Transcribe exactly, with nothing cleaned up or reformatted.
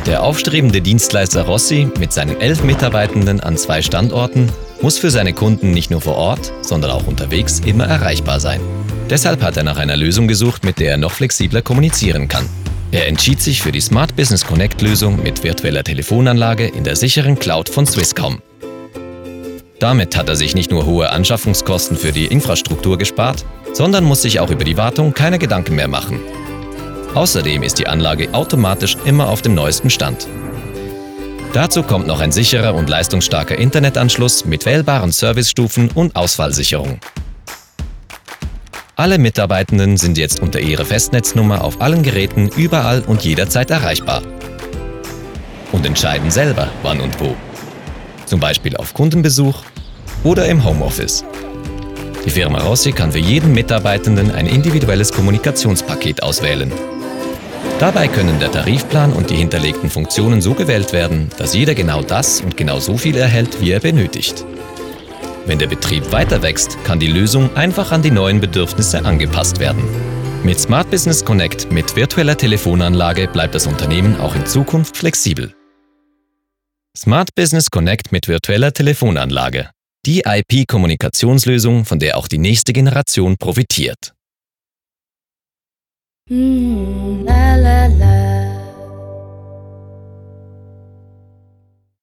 Der aufstrebende Dienstleister Rossi mit seinen elf Mitarbeitenden an zwei Standorten muss für seine Kunden nicht nur vor Ort, sondern auch unterwegs immer erreichbar sein. Deshalb hat er nach einer Lösung gesucht, mit der er noch flexibler kommunizieren kann. Er entschied sich für die Smart Business Connect Lösung mit virtueller Telefonanlage in der sicheren Cloud von Swisscom. Damit hat er sich nicht nur hohe Anschaffungskosten für die Infrastruktur gespart, sondern muss sich auch über die Wartung keine Gedanken mehr machen. Außerdem ist die Anlage automatisch immer auf dem neuesten Stand. Dazu kommt noch ein sicherer und leistungsstarker Internetanschluss mit wählbaren Servicestufen und Ausfallsicherung. Alle Mitarbeitenden sind jetzt unter ihrer Festnetznummer auf allen Geräten überall und jederzeit erreichbar. Und entscheiden selber, wann und wo. Zum Beispiel auf Kundenbesuch oder im Homeoffice. Die Firma Rossi kann für jeden Mitarbeitenden ein individuelles Kommunikationspaket auswählen. Dabei können der Tarifplan und die hinterlegten Funktionen so gewählt werden, dass jeder genau das und genau so viel erhält, wie er benötigt. Wenn der Betrieb weiter wächst, kann die Lösung einfach an die neuen Bedürfnisse angepasst werden. Mit Smart Business Connect mit virtueller Telefonanlage bleibt das Unternehmen auch in Zukunft flexibel. Smart Business Connect mit virtueller Telefonanlage. Die I P-Kommunikationslösung, von der auch die nächste Generation profitiert. Mm, la, la, la.